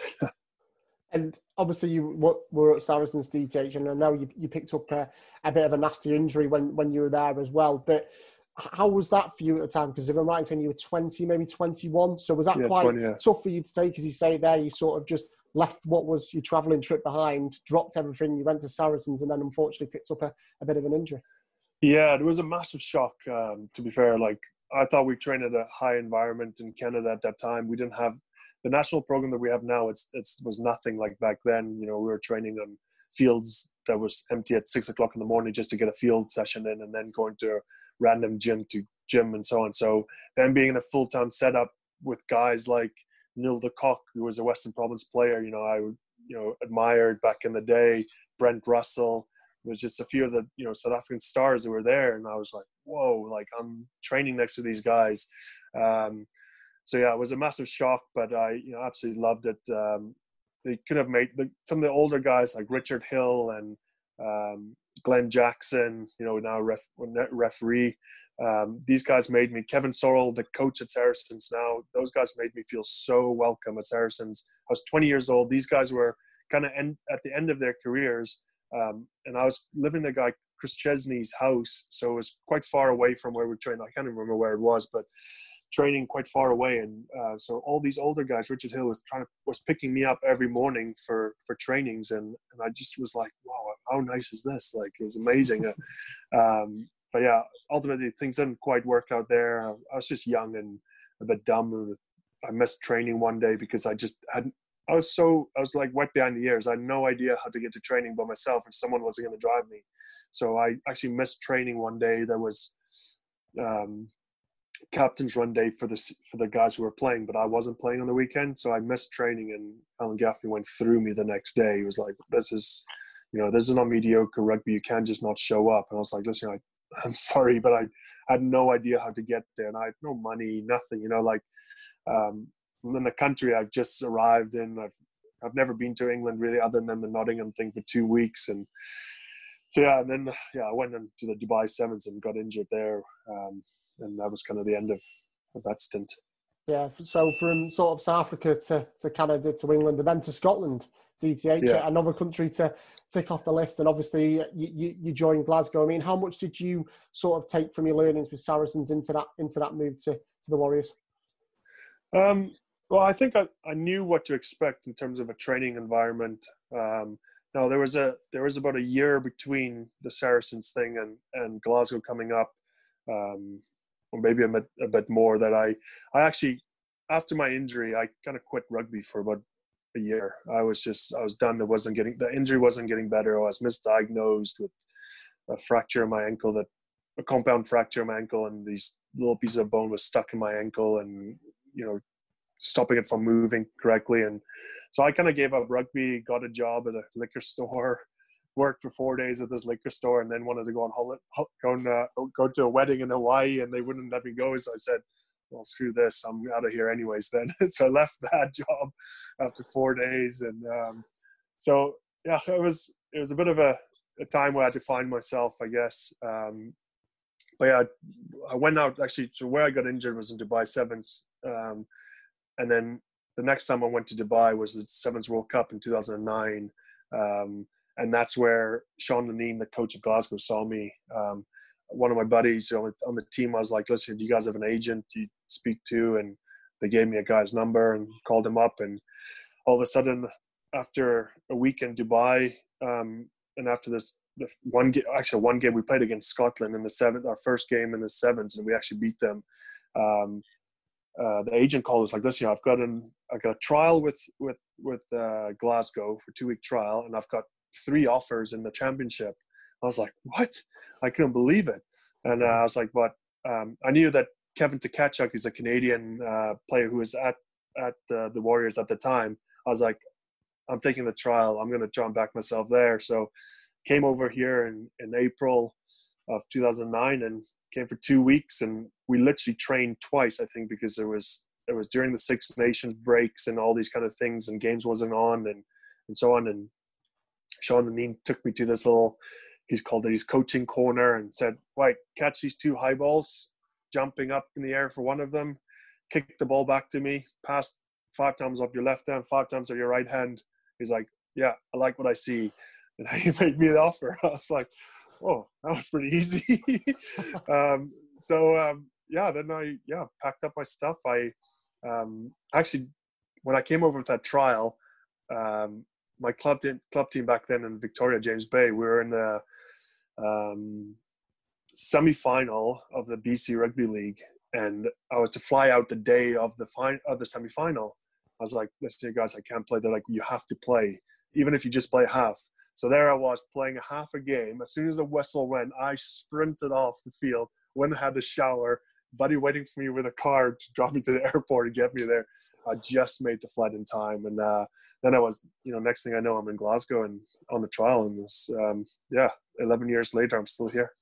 And obviously you were at Saracens, D T H, and I know you, you picked up a, a bit of a nasty injury when, when you were there as well. But how was that for you at the time? Because if I'm right in saying you were twenty, maybe twenty-one. So was that yeah, quite twenty, yeah. tough for you to take? As you say there, you sort of just left what was your travelling trip behind, dropped everything, you went to Saracens, and then unfortunately picked up a, a bit of an injury. Yeah, it was a massive shock, um, to be fair. Like, I thought we trained at a high environment in Canada at that time. We didn't have the national program that we have now. It's it's was nothing like back then. You know, we were training on fields that was empty at six o'clock in the morning just to get a field session in, and then going to a random gym to gym and so on. So then being in a full-time setup with guys like Neil de Kock, who was a Western Province player, you know, I you know admired back in the day, Brent Russell. It was just a few of the, you know, South African stars that were there. And I was like, whoa, like I'm training next to these guys. Um, so yeah, it was a massive shock, but I, you know, absolutely loved it. Um, they could have made the, some of the older guys like Richard Hill and um, Glenn Jackson, you know, now ref, referee. Um, these guys made me, Kevin Sorrell, the coach at Saracens now, those guys made me feel so welcome at Saracens. I was twenty years old. These guys were kind of at the end of their careers. Um, and I was living in a guy, Chris Chesney's house. So it was quite far away from where we trained. I can't even remember where it was, but training quite far away. And uh, so all these older guys, Richard Hill was trying to, was picking me up every morning for, for trainings. And, and I just was like, wow, how nice is this? Like, it was amazing. um, but yeah, ultimately things didn't quite work out there. I was just young and a bit dumb. I missed training one day because I just hadn't, I was so, I was like wet behind the ears. I had no idea how to get to training by myself if someone wasn't going to drive me. So I actually missed training one day. There was um, captain's run day for the, for the guys who were playing, but I wasn't playing on the weekend. So I missed training, and Alan Gaffney went through me the next day. He was like, this is, you know, this is not mediocre rugby. You can't just not show up. And I was like, listen, I, I'm sorry, but I had no idea how to get there. And I had no money, nothing, you know, like, um, in the country I've just arrived in. I've I've never been to England really, other than the Nottingham thing for two weeks. And so yeah, and then yeah, I went into the Dubai Sevens and got injured there, um, and that was kind of the end of, of that stint. Yeah, so from sort of South Africa to, to Canada to England and then to Scotland D T H, Yeah. another country to tick off the list, and obviously you, you, you joined Glasgow. I mean, how much did you sort of take from your learnings with Saracens into that into that move to, to the Warriors? Um, well, I think I, I knew what to expect in terms of a training environment. Um, now there was a there was about a year between the Saracens thing and, and Glasgow coming up, um, or maybe a bit, a bit more. That I I actually, after my injury, I kind of quit rugby for about a year. I was just I was done. It wasn't getting the injury wasn't getting better. I was misdiagnosed with a fracture in my ankle, that a compound fracture in my ankle, and these little pieces of bone was stuck in my ankle, and you know, stopping it from moving correctly. And so I kind of gave up rugby, got a job at a liquor store, worked for four days at this liquor store, and then wanted to go on holiday, go, on, uh, go to a wedding in Hawaii, and they wouldn't let me go. So I said, well, screw this, I'm out of here anyways then. So I left that job after four days. And um, so, yeah, it was, it was a bit of a, a time where I had to find myself, I guess. Um, but yeah, I went out actually, so where I got injured was in Dubai Sevens. Um, and then the next time I went to Dubai was the Sevens World Cup in two thousand nine. Um, and that's where Sean Lenine, the coach of Glasgow, saw me. Um, one of my buddies on the, on the team, I was like, listen, do you guys have an agent you speak to? And they gave me a guy's number and called him up. And all of a sudden, after a week in Dubai, um, and after this, the one game, actually one game we played against Scotland in the seventh, our first game in the sevens, and we actually beat them. Um, uh, the agent called us like, listen, I've got an, I got a trial with, with, with uh, Glasgow for two week trial, and I've got three offers in the championship. I was like, what? I couldn't believe it. And uh, I was like, but um, I knew that Kevin Tkachuk is a Canadian uh, player who was at, at uh, the Warriors at the time. I was like, I'm taking the trial. I'm going to try and back myself there. So came over here in, in April of two thousand nine and came for two weeks. And we literally trained twice, I think, because it was, it was during the Six Nations breaks and all these kind of things, and games wasn't on and, and so on. And Sean Lenine took me to this little, he's called it his coaching corner, and said, right, catch these two high balls, jumping up in the air for one of them, kick the ball back to me, pass five times off your left hand, five times off your right hand. He's like, yeah, I like what I see. And he made me the offer. I was like, oh, that was pretty easy. um, so, um, yeah, then I, yeah, packed up my stuff. I um, actually, when I came over with that trial, um, my club team, club team back then in Victoria, James Bay, we were in the um, semi-final of the B C Rugby League, and I was to fly out the day of the fin- of the semi-final. I was like, listen, guys, I can't play. They're like, you have to play, even if you just play half. So there I was playing a half a game. As soon as the whistle went, I sprinted off the field, went and had a shower, buddy waiting for me with a car to drop me to the airport and get me there. I just made the flight in time. And uh, then I was, you know, next thing I know, I'm in Glasgow and on the trial. And this, um, yeah, eleven years later, I'm still here.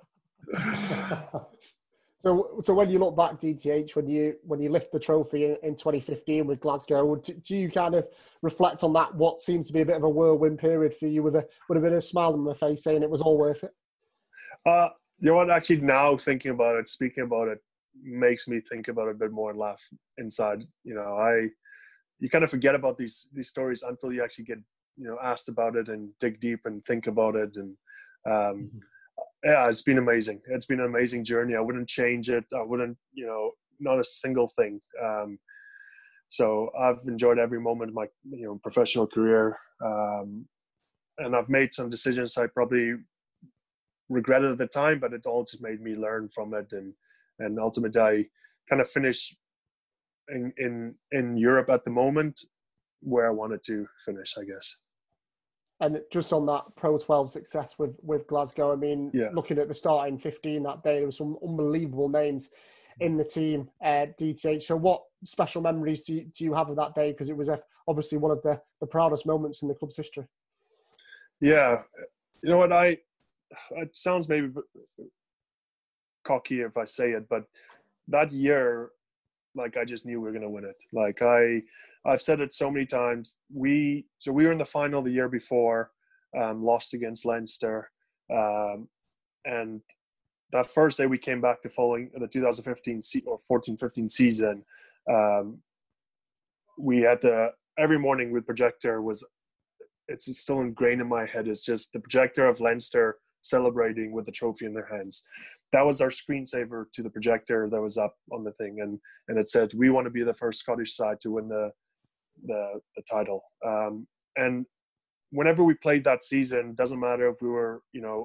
So, so when you look back, D T H, when you when you lift the trophy in, in twenty fifteen with Glasgow, do, do you kind of reflect on that? What seems to be a bit of a whirlwind period for you, with a with a bit of a smile on my face, saying it was all worth it? Uh, you know what? Actually, now thinking about it, speaking about it, makes me think about it a bit more and laugh inside. You know, I you kind of forget about these these stories until you actually get, you know, asked about it and dig deep and think about it. And um, mm-hmm. yeah, it's been amazing. It's been an amazing journey. I wouldn't change it. I wouldn't, you know, not a single thing. Um, so I've enjoyed every moment of my, you know, professional career. Um, and I've made some decisions I probably regretted at the time, but it all just made me learn from it. And, and ultimately I kind of finish in, in, in Europe at the moment where I wanted to finish, I guess. And just on that Pro twelve success with, with Glasgow, I mean, yeah. looking at the starting fifteen that day, there were some unbelievable names in the team, uh, D T H. So what special memories do you, do you have of that day? Because it was a, obviously one of the, the proudest moments in the club's history. Yeah. You know what, I, it sounds maybe cocky if I say it, but that year, like, I just knew we were going to win it. Like I, I've said it so many times. We, so we were in the final the year before, um, lost against Leinster. Um, and that first day we came back the following, the two thousand fifteen se- or fourteen fifteen season. Um, we had to, every morning with projector was it's still ingrained in my head. It's just the projector of Leinster celebrating with the trophy in their hands. That was our screensaver to the projector that was up on the thing, and and it said, "We want to be the first Scottish side to win the the, the title." Um, and whenever we played that season, doesn't matter if we were, you know,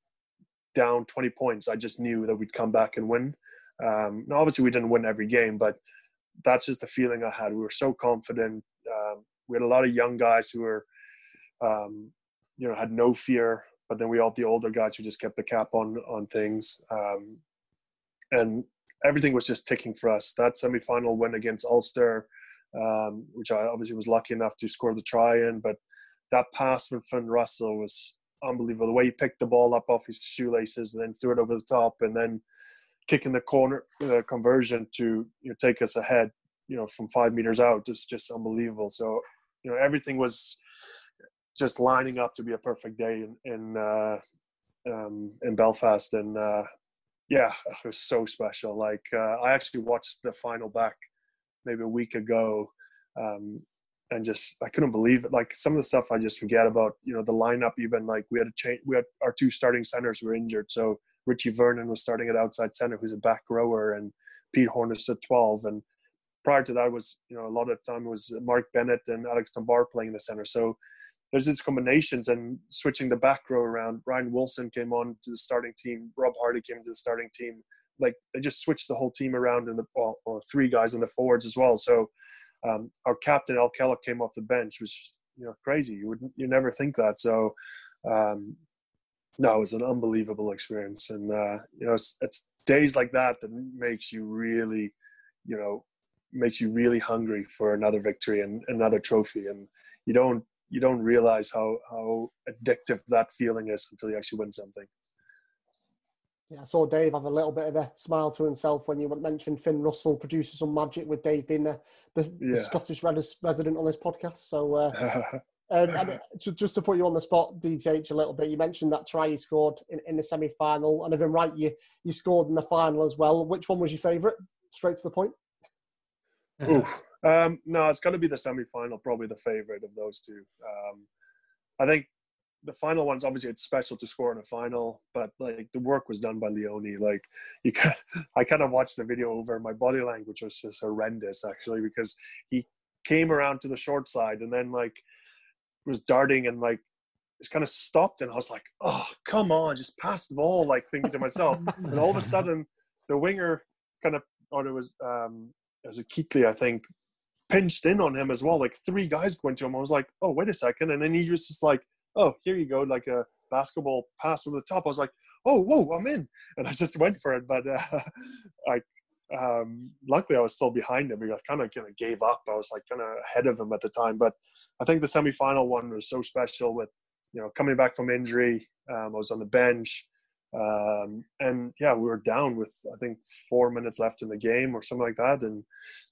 down twenty points, I just knew that we'd come back and win. Um, now, obviously, we didn't win every game, but that's just the feeling I had. We were so confident. Um, we had a lot of young guys who were, um, you know, had no fear. But then we all the older guys who just kept the cap on on things, um, and everything was just ticking for us. That semi-final win against Ulster, um, which I obviously was lucky enough to score the try in, but that pass from Finn Russell was unbelievable. The way he picked the ball up off his shoelaces and then threw it over the top, and then kicking the corner uh, conversion to, you know, take us ahead, you know, from five meters out, is just unbelievable. So, you know, everything was just lining up to be a perfect day in in, uh, um, in Belfast, and uh, yeah, it was so special. Like uh, I actually watched the final back maybe a week ago, um, and just I couldn't believe it. Like some of the stuff I just forget about. You know, the lineup. Even like we had a change. We had our two starting centers were injured, so Richie Vernon was starting at outside center, who's a back rower, and Pete Hornist at twelve. And prior to that was, you know, a lot of the time it was Mark Bennett and Alex Dunbar playing in the center. So there's these combinations and switching the back row around. Ryan Wilson came on to the starting team. Rob Hardy came to the starting team. Like they just switched the whole team around, in the well, or three guys in the forwards as well. So um, our captain Al Kellogg came off the bench, which, you know, crazy. You would you never think that. So um, no, it was an unbelievable experience, and uh, you know, it's, it's days like that that makes you really, you know, makes you really hungry for another victory and another trophy, and you don't. you don't realize how, how addictive that feeling is until you actually win something. Yeah, I saw Dave have a little bit of a smile to himself when you mentioned Finn Russell produces some magic, with Dave being the, the, yeah. the Scottish resident on this podcast. So uh, um, and just to put you on the spot, D T H, a little bit, you mentioned that try you scored in, in the semi-final, and if I'm right, you, you scored in the final as well. Which one was your favourite? Straight to the point. Ooh. Um, no, it's got to be the semi-final, probably the favorite of those two. Um, I think the final one's obviously it's special to score in a final, but like the work was done by Leone. Like you, can, I kind of watched the video over. My body language was just horrendous, actually, because he came around to the short side and then like was darting and like it's kind of stopped, and I was like, oh, come on, just pass the ball, like thinking to myself. And all of a sudden, the winger kind of, or there was um, as a Keatley, I think, pinched in on him as well. Like three guys going to him. I was like, oh, wait a second. And then he was just like, oh, here you go, like a basketball pass over the top. I was like, oh, whoa, I'm in. And I just went for it. But uh, I, um, luckily I was still behind him. I kind of kind of gave up. I was like kind of ahead of him at the time. But I think the semifinal one was so special with, you know, coming back from injury. Um, I was on the bench. Um, and yeah, we were down with, I think, four minutes left in the game or something like that. And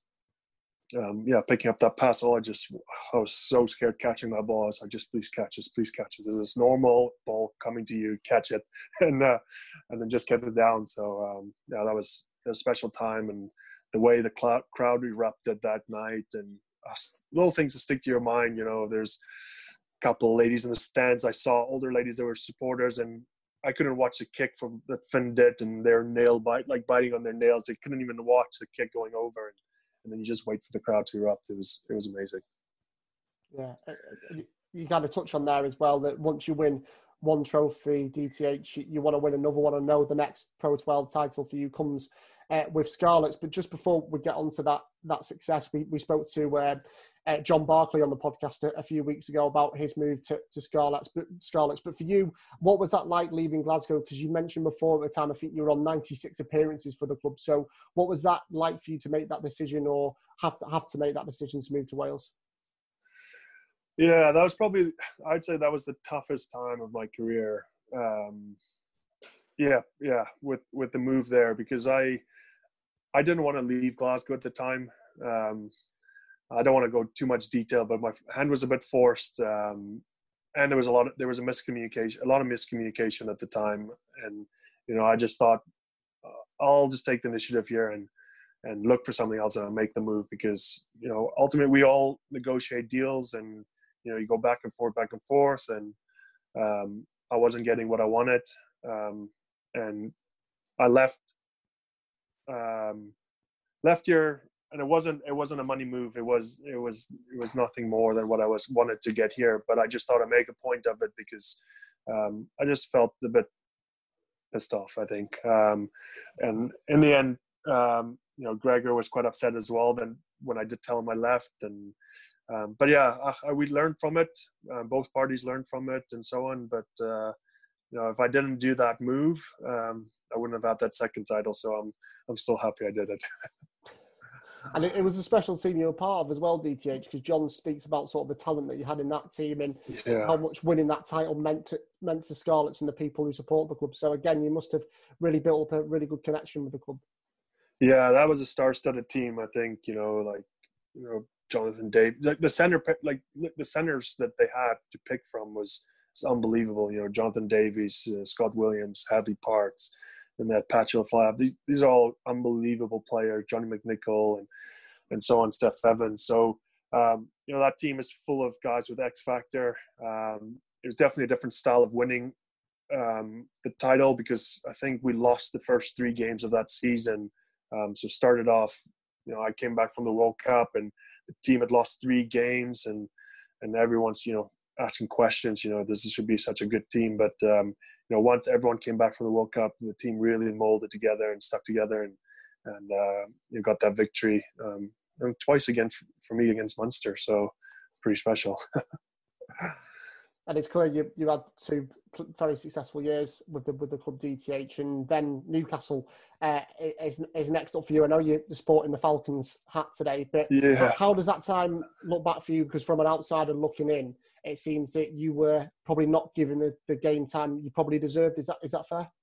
Um, yeah, picking up that pass, all I just, I was so scared catching that ball. I was like, just please catch this, please catch this. Is this normal ball coming to you? Catch it, and uh, and then just get it down. So um, yeah, that was a special time, and the way the cl- crowd erupted that night, and uh, little things that stick to your mind. You know, there's a couple of ladies in the stands. I saw older ladies that were supporters, and I couldn't watch the kick from that Finn did, and their nail bite, like biting on their nails. They couldn't even watch the kick going over. And, And then you just wait for the crowd to erupt. It was it was amazing. Yeah, you kind of touch on there as well that once you win one trophy, D T H, you want to win another one and know the next Pro twelve title for you comes uh, with Scarlets. But just before we get on to that that success, we, we spoke to uh, uh, John Barclay on the podcast a, a few weeks ago about his move to, to Scarlets. But, Scarlets. But for you, what was that like leaving Glasgow? Because you mentioned before at the time, I think you were on ninety-six appearances for the club. So what was that like for you to make that decision, or have to have to make that decision to move to Wales? Yeah, that was probably, I'd say that was the toughest time of my career. Um, yeah, yeah, with, with the move there, because I I didn't want to leave Glasgow at the time. Um, I don't want to go too much detail, but my hand was a bit forced, um, and there was a lot of, there was a miscommunication, a lot of miscommunication at the time, and you know, I just thought uh, I'll just take the initiative here and and look for something else and make the move, because you know, ultimately we all negotiate deals, and you know, you go back and forth, back and forth, and um, I wasn't getting what I wanted, um, and I left um, left here, and it wasn't it wasn't a money move. It was it was it was nothing more than what I was wanted to get here. But I just thought I'd make a point of it because um, I just felt a bit pissed off, I think, um, and in the end, um, you know, Gregor was quite upset as well. Then when I did tell him I left, and um, but yeah, I, I, we learned from it. Uh, both parties learned from it, and so on. But uh, you know, if I didn't do that move, um, I wouldn't have had that second title. So I'm I'm still happy I did it. And it, it was a special team you were part of as well, D T H, because John speaks about sort of the talent that you had in that team and yeah. how much winning that title meant to meant to Scarlets and the people who support the club. So again, you must have really built up a really good connection with the club. Yeah, that was a star-studded team. I think, you know, like, you know, Jonathan Dave, like the center, like the centers that they had to pick from was, was unbelievable. You know, Jonathan Davies, uh, Scott Williams, Hadley Parks, and that Patchell Flav. These, these are all unbelievable players. Johnny McNichol and and so on, Steph Evans. So um, you know, that team is full of guys with X factor. Um, it was definitely a different style of winning um, the title because I think we lost the first three games of that season. Um, so started off, you know, I came back from the World Cup and the team had lost three games and, and everyone's, you know, asking questions, you know, this should be such a good team. But, um, you know, once everyone came back from the World Cup, the team really molded together and stuck together and, and uh, you got that victory um, and twice again for, for me against Munster. So pretty special. And it's clear you you had two very successful years with the with the club D T H, and then Newcastle uh, is is next up for you. I know you're sporting the Falcons hat today, but yeah. how does that time look back for you? Because from an outsider looking in, it seems that you were probably not given the, the game time you probably deserved. Is that is that fair?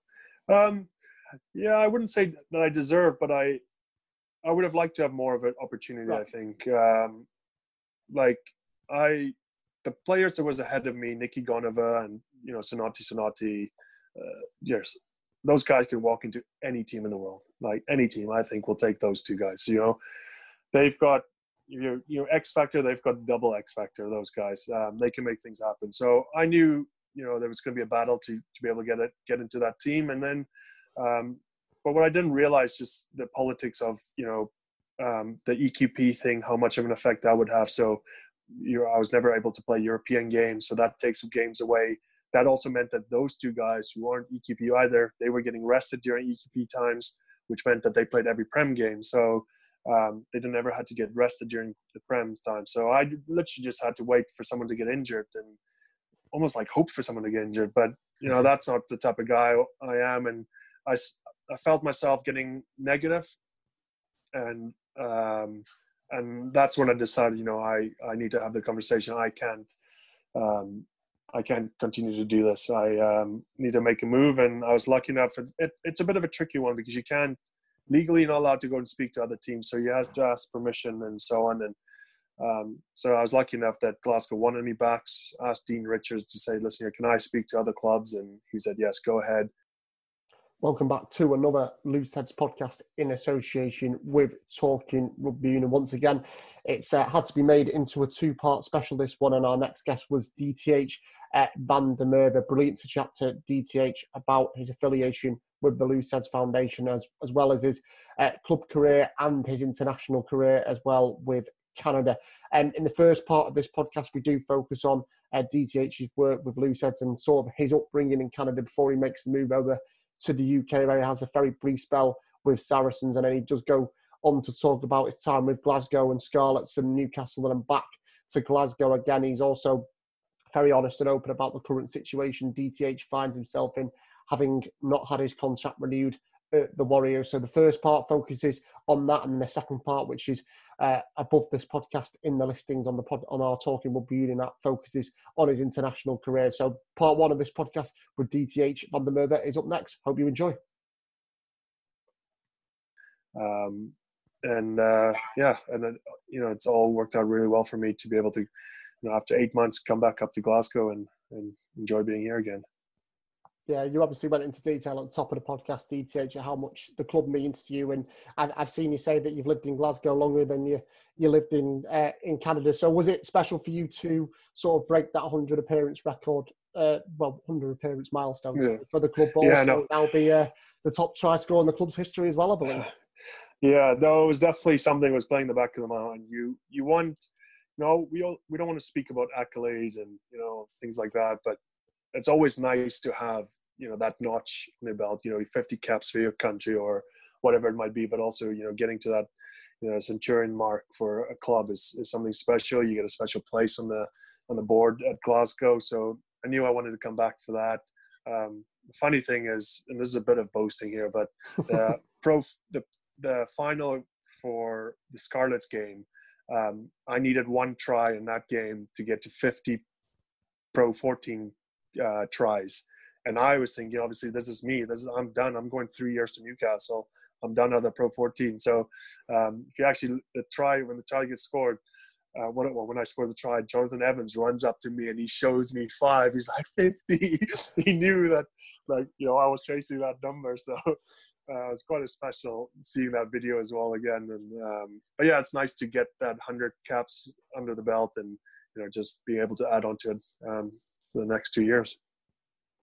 Um, yeah, I wouldn't say that I deserve, but I I would have liked to have more of an opportunity. Right. I think, um, like I. The players that was ahead of me, Nicky Gonova and, you know, Sonati Sonati, uh, yes, those guys can walk into any team in the world. Like any team, I think will take those two guys. You know, they've got, you know, you know X Factor, they've got double X Factor, those guys. Um, they can make things happen. So I knew, you know, there was going to be a battle to, to be able to get it, get into that team. And then, um, but what I didn't realize just the politics of, you know, um, the E Q P thing, how much of an effect that would have. So, you know, I was never able to play European games, so that takes some games away. That also meant that those two guys who aren't E Q P either, they were getting rested during E Q P times, which meant that they played every Prem game. So um, they didn't ever had to get rested during the Prem time. So I literally just had to wait for someone to get injured and almost like hope for someone to get injured. But, you know, that's not the type of guy I am. And I, I felt myself getting negative and um, And that's when I decided, you know, I, I need to have the conversation. I can't, um, I can't continue to do this. I um, need to make a move. And I was lucky enough. It, it, it's a bit of a tricky one because you can't legally, you're not allowed to go and speak to other teams. So you have to ask permission and so on. And um, so I was lucky enough that Glasgow wanted me back, asked Dean Richards to say, listen here, can I speak to other clubs? And he said, yes, go ahead. Welcome back to another Loose Heads podcast in association with Talking Rugby Union. Once again, it's uh, had to be made into a two-part special, this one, and our next guest was D T H uh, Van der Merwe. Brilliant to chat to D T H about his affiliation with the Loose Heads Foundation, as, as well as his uh, club career and his international career as well with Canada. And in the first part of this podcast, we do focus on uh, D T H's work with Loose Heads and sort of his upbringing in Canada before he makes the move over to the U K, where he has a very brief spell with Saracens, and then he does go on to talk about his time with Glasgow and Scarlets and Newcastle, and then back to Glasgow again. He's also very honest and open about the current situation D T H finds himself in, having not had his contract renewed at the Warriors. So the first part focuses on that, and then the second part, which is uh, above this podcast in the listings on the pod, on our Talking Rugby Union app, focuses on his international career. So part one of this podcast with D T H Van der Merwe is up next. Hope you enjoy. Um, and uh, yeah, and then, you know, it's all worked out really well for me to be able to, you know, after eight months, come back up to Glasgow and, and enjoy being here again. Yeah, you obviously went into detail at the top of the podcast, D T H, how much the club means to you. And I've, I've seen you say that you've lived in Glasgow longer than you you lived in uh, in Canada. So was it special for you to sort of break that one hundred appearance record, uh, well, one hundred appearance milestones yeah. for the club, but yeah, also no. now be uh, the top try scorer in the club's history as well, I believe? Yeah, no, it was definitely something that was playing the back of the mind. You, you want, you know, we, all, we don't want to speak about accolades and, you know, things like that, but it's always nice to have, you know, that notch in the belt, you know, fifty caps for your country or whatever it might be, but also, you know, getting to that, you know, centurion mark for a club is, is something special. You get a special place on the, on the board at Glasgow. So I knew I wanted to come back for that. Um, the funny thing is, and this is a bit of boasting here, but the pro, the, the final for the Scarlets game, um, I needed one try in that game to get to fifty Pro fourteen uh, tries. And I was thinking, obviously, this is me. This is I'm done. I'm going three years to Newcastle. I'm done at the Pro fourteen. So um, if you actually the try when the try gets scored, uh, when, well, when I scored the try, Jonathan Evans runs up to me and he shows me five. He's like fifty. He knew that, like you know, I was chasing that number. So uh, it was quite a special seeing that video as well again. And um, but yeah, it's nice to get that one hundred caps under the belt and you know just being able to add on to it um, for the next two years.